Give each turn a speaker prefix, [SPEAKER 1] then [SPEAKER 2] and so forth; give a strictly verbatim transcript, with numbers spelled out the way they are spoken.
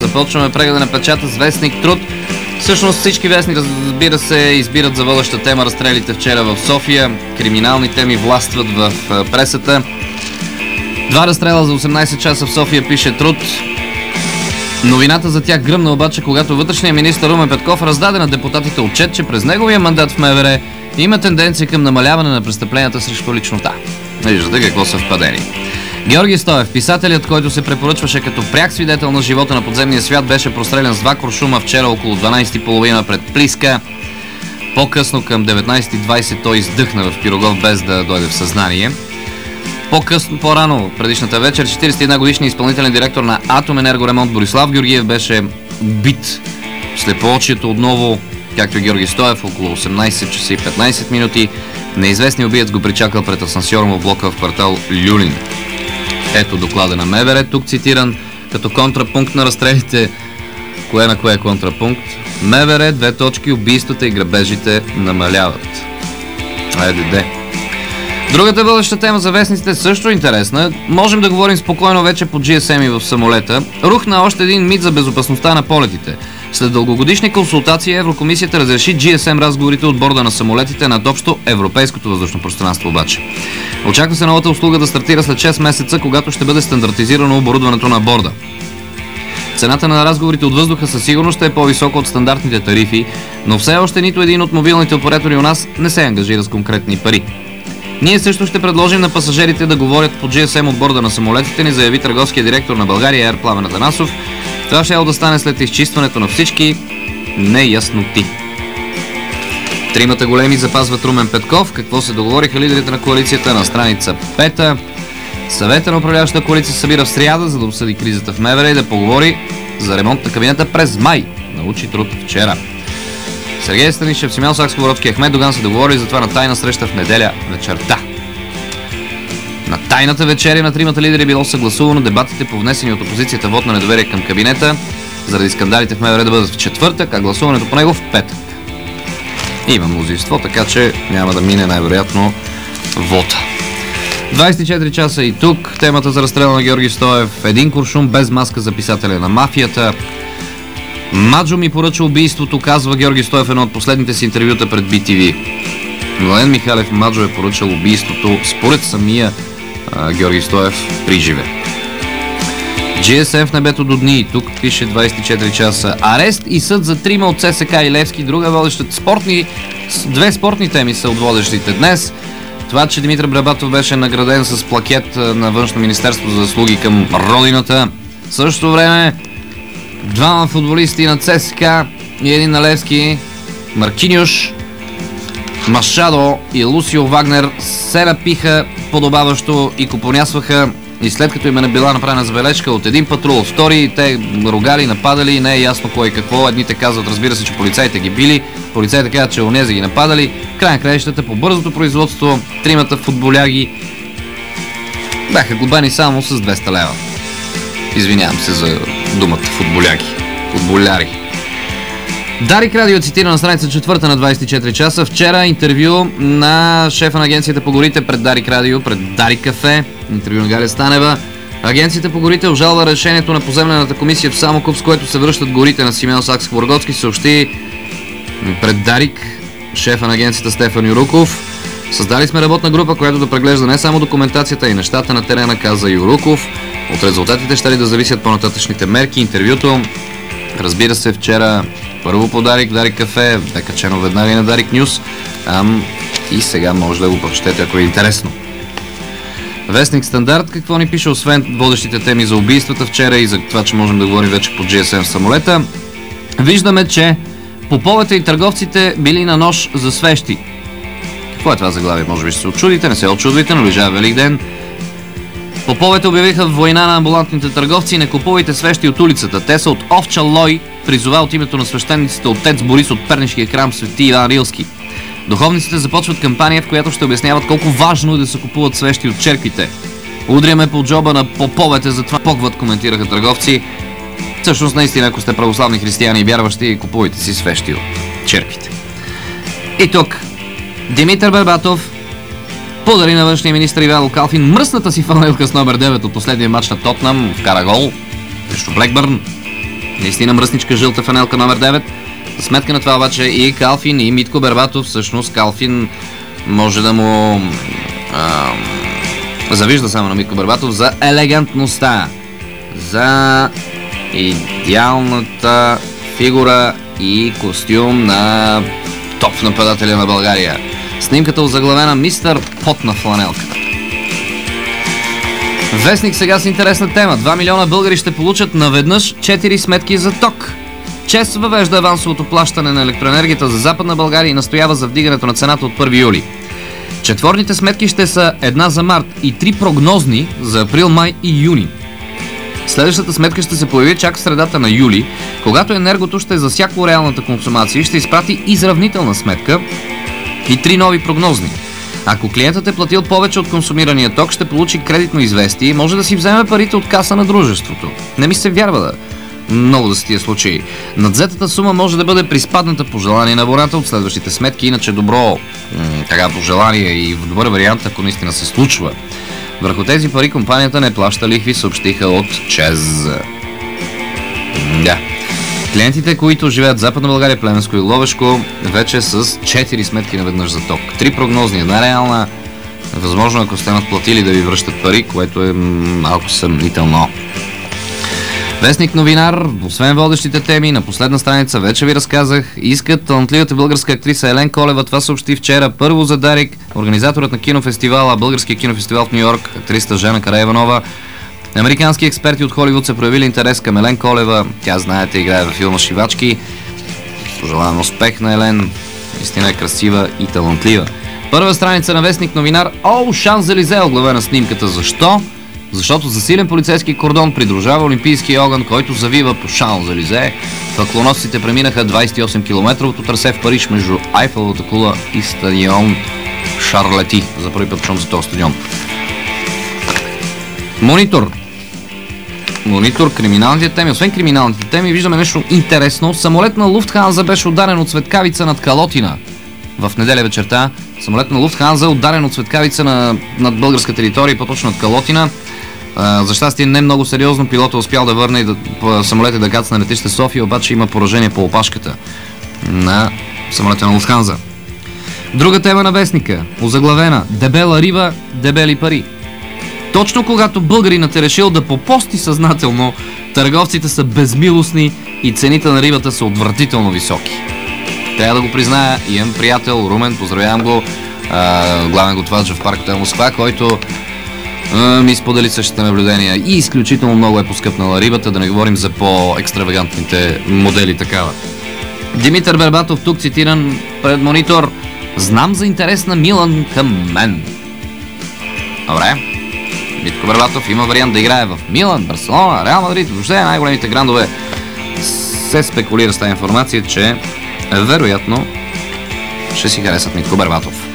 [SPEAKER 1] Започваме прегледа на печата с вестник Труд. Всъщност всички вестници, разбира се, избират за водеща тема разстрелите вчера в София. Криминални теми властват в пресата. Два разстрела за осемнайсет часа в София, пише Труд. Новината за тях гръмна обаче, когато вътрешният министър Румен Петков раздаде на депутатите отчет, че през неговия мандат в МВР има тенденция към намаляване на престъпленията срещу личността. Виждате какво съвпадение. Георги Стоев, писателят, който се препоръчваше като пряк свидетел на живота на подземния свят, беше прострелян с два куршума вчера около дванайсет и тридесет пред Плиска. По-късно към деветнайсет и двайсет той издъхна в Пирогов без да дойде в съзнание. По-късно, по-рано, предишната вечер, четирийсет и една годишният изпълнителен директор на Атоменергоремонт Борислав Георгиев беше убит в слепоочието отново, както и Георги Стоев, около осемнайсет часа и петнайсет минути. Неизвестният убиец го причакал пред асансьора му в блока в квартал Люлин. Ето доклада на МВР, тук цитиран като контрапункт на разстрелите. Кое на кое е контрапункт? МВР, две точки, убийствата и грабежите намаляват. Айде де. Другата бъдеща тема за вестниците също интересна. Можем да говорим спокойно вече по джи ес ем и в самолета. Рухна още един мит за безопасността на полетите. След дългогодишни консултации Еврокомисията разреши джи ес ем разговорите от борда на самолетите над общо европейското въздушно пространство обаче. Очаква се новата услуга да стартира след шест месеца, когато ще бъде стандартизирано оборудването на борда. Цената на разговорите от въздуха със сигурност ще е по-висока от стандартните тарифи, но все още нито един от мобилните оператори у нас не се ангажира с конкретни пари. Ние също ще предложим на пасажирите да говорят по джи ес ем от борда на самолетите ни, заяви търговския директор на България Air Пламен Атанасов. Това ще е да стане след изчистването на всички неясноти. Тримата големи запазват Румен Петков. Какво се договориха лидерите на коалицията на страница пета. Съвета на управляващата коалиция се събира в сряда, за да обсъди кризата в МВР и да поговори за ремонт на кабинета през май. Научи Труд вчера. Сергей Станишев, Симеон Саксковородски и Ахмед Доган се договори за това на тайна среща в неделя вечерта. На тайната вечеря на тримата лидери било съгласувано дебатите по внесени от опозицията вод на недоверие към кабинета заради скандалите в МВР да бъдат в четвъртък, а гласуването по него в петък. Има мнозинство, така че няма да мине най-вероятно вота. двайсет и четири часа и тук темата за разстрела на Георги Стоев. Един куршум без маска за писателя на мафията. Маджо ми поръча убийството, казва Георги Стоев едно от последните си интервюта пред би ти ви. Младен Михалев Маджо е поръчал убийството според самия а, Георги Стоев при живе. джи ес ем в небето до дни. Тук пише двайсет и четири часа. Арест и съд за трима от ЦСК и Левски. Друга водеща спортни, две спортни теми са от водещите днес. Това, че Димитър Брабатов беше награден с плакет на Външно министерство за заслуги към родината. В същото време двама футболисти на ЦСКА и един на Левски, Маркиньош, Машадо и Лусио Вагнер, се напиха подобаващо и купонясваха, и след като им е била направена забележка от един патрул, от втори, те ругали, нападали и не е ясно кой какво. Едните казват, разбира се, че полицаите ги били, полицаите казват, че онези ги нападали. Край на краищата по бързото производство тримата футболяги бяха глобани само с двеста лева. Извинявам се за думата футболяги. Футболяри. Дарик Радио цитира на страница четвърта на двайсет и четири часа. Вчера интервю на шефа на агенцията по горите пред Дарик Радио, пред Дарик Кафе. Интервю на Галя Станева. Агенцията по горите обжалва решението на поземлената комисия в Самоков, с което се връщат горите на Симеон Саксковородски, съобщи пред Дарик шефа на агенцията Стефан Юруков. Създали сме работна група, която да преглежда не само документацията и нещата на терена, каза Юруков. От резултатите ще ли да зависят по-нататъчните мерки. Интервюто, разбира се, вчера първо по Дарик, Дарик Кафе, бе качено веднага и на Дарик Нюс. Ам, и сега може да го прочетете, ако е интересно. Вестник Стандарт, какво ни пише, освен водещите теми за убийствата вчера и за това, че можем да говорим вече по джи ес ем в самолета. Виждаме, че поповете и търговците били на нож за свещи. Какво е това заглавие? Може би ще се очудите, не се очудвайте, наближава Велик ден. Поповете обявиха война на амбулантните търговци и не купувайте свещи от улицата. Те са от Овча Лой, призова от името на свещениците отец Борис от пернишкия храм Свети Иван Рилски. Духовниците започват кампания, в която ще обясняват колко важно е да се купуват свещи от черквите. Удряме по джоба на поповете, затова погват, коментираха търговци. Всъщност, наистина, ако сте православни християни и вярващи, купувайте си свещи от черквите. И тук Димитър Бербатов подари на външния министър Ивайло Калфин мръсната си фанелка с номер девет от последния матч на Тотнам, вкара гол срещу Блекбърн. Наистина мръсничка жълта фанелка номер девет. За сметка на това обаче и Калфин, и Митко Бербатов, всъщност Калфин може да му а, завижда само на Митко Бербатов за елегантността, за идеалната фигура и костюм на топ нападателя на България. Снимката озаглавена Мистер Потна фланелка. Вестник сега с интересна тема. два милиона българи ще получат наведнъж четири сметки за ток. ЧЕЗ въвежда авансовото плащане на електроенергията за Западна България и настоява за вдигането на цената от първи юли. Четворните сметки ще са една за март и три прогнозни за април, май и юни. Следващата сметка ще се появи чак в средата на юли, когато енергото ще засякло реалната консумация и ще изпрати изравнителна сметка и три нови прогнозни. Ако клиентът е платил повече от консумирания ток, ще получи кредитно известие и може да си вземе парите от каса на дружеството. Не ми се вярва да много да са тия случаи. Надвзетата сума може да бъде приспадната по желание на абоната от следващите сметки, иначе добро м- така пожелание и в добър вариант, ако наистина се случва. Върху тези пари компанията не плаща лихви, съобщиха от ЧЕЗ. Да. Клиентите, които живеят в Западна България, Плевенско и Ловешко, вече с четири сметки наведнъж за ток. Три прогнозни, една реална. Възможно, ако сте надплатили, да ви връщат пари, което е малко съмнително. Вестник новинар, освен водещите теми, на последна страница вече ви разказах, искат талантливата българска актриса Елен Колева. Това съобщи вчера първо за Дарик, организаторът на кинофестивала, българския кинофестивал в Ню Йорк, актрисата Жена Караиванова. Американски експерти от Холивуд са проявили интерес към Елен Колева. Тя, знаете, играе във филма Шивачки. Пожелавам успех на Елен. Истина е красива и талантлива. Първа страница на вестник новинар. О, Шанзелизе, оглавена снимката. Защо? Защото засилен полицейски кордон придружава олимпийския огън, който завива по Шанзелизе. Факлоносците преминаха двадесет и осем километровото трасе в Париж между Айфеловата кула и стадион Шарлети. За първи път чум за този стадион. Монитор. Монитор, криминалните теми. Освен криминалните теми, виждаме нещо интересно. Самолет на Луфтханза беше ударен от светкавица над Калотина. В неделя вечерта самолет на Луфтханза е ударен от светкавица на, над българска територия, по-точно над Калотина. А, за щастие не много сериозно. Пилота успял да върне и да, самолета да каца на летище София, обаче има поражение по опашката на самолета на Луфтханза. Друга тема на вестника. Озаглавена: дебела риба, дебели пари. Точно когато българинът е решил да попости съзнателно, търговците са безмилостни и цените на рибата са отвратително високи. Трябва да го призная, имам приятел Румен, поздравявам го, а, главен готвач в парк Хотел Москва, който а, ми сподели същите наблюдения и изключително много е поскъпнала рибата, да не говорим за по-екстравагантните модели такава. Димитър Бербатов, тук цитиран пред монитор: знам за интерес на Милан към мен. Добре. Митко Бербатов има вариант да играе в Милан, Барселона, Реал Мадрид, въобще най-големите грандове. Се спекулира с тази информация, че вероятно ще си харесат Митко Бербатов.